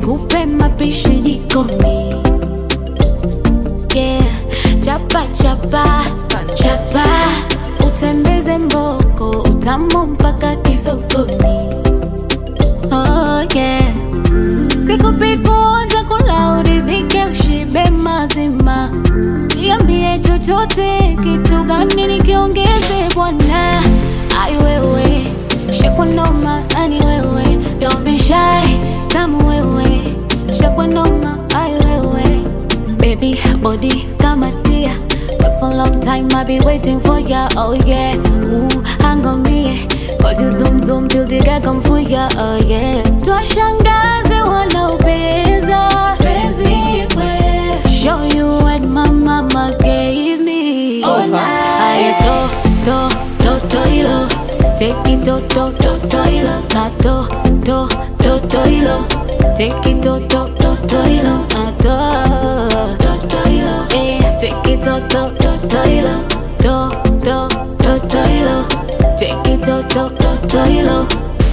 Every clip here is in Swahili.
nikupe mapishi jikoni. Yeah, chapa chapa chapa, utembeze mboko utamu mpaka kisokoni. Oh yeah, sikupi kuonja kula uridhike ushibe mazima. Niambie chochote, kitu gani nikiongeze bwana. Ai wewe, shakwa noma ani wewe. Don't be shy, tamu wewe. Shakwa noma ai wewe. Baby, body kama tia. Cause for a long time I've been waiting for ya, oh yeah. Ooh, hang on me, cause you zoom zoom till the guy come for ya, oh yeah. Twashangaze wanaopeza penzi kwe. Show you what my mama gave me. Oh nah, aye to ilo. Take it to ilo. Na to ilo. Take it to ilo. Na to ilo. Eh, take it to ilo. To ilo. Take it to ilo.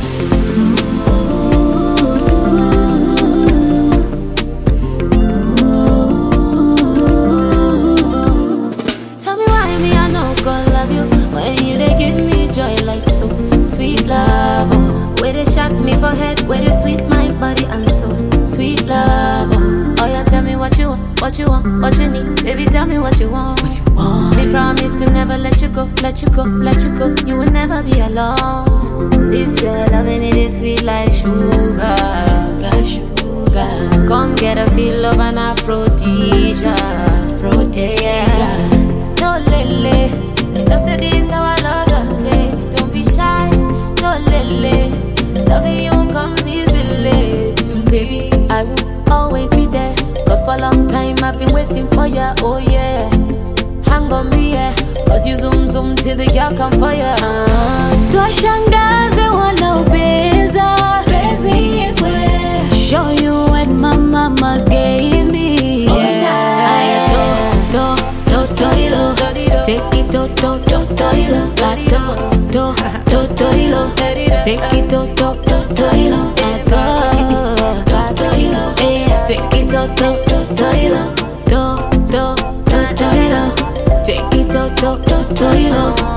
Sweet love, where they shock me for head, where they sweet my body and soul. Sweet love, oh yeah, tell me what you want, what you want, what you need. Baby, tell me what you want. Me promise to never let you go, let you go, let you go. You will never be alone. This your loving it is sweet like sugar, sugar. Come get a feel of an aphrodisia, yeah. No lele, don't say this how I love don't take. Don't be shy, no lele. Loving you comes easily to me. I will always be there, cause for a long time I've been waiting for ya, oh yeah. Hang on me, yeah, cause you zoom zoom till the girl come for ya. Twashangaze wanaopeza penzi kwe. Show you what my mama gave me. Yeah, aye to ilo. Take it to ilo. Na to ilo. Take it to ilo. Na to ilo. Eh, take it to ilo. To ilo. Take it to ilo.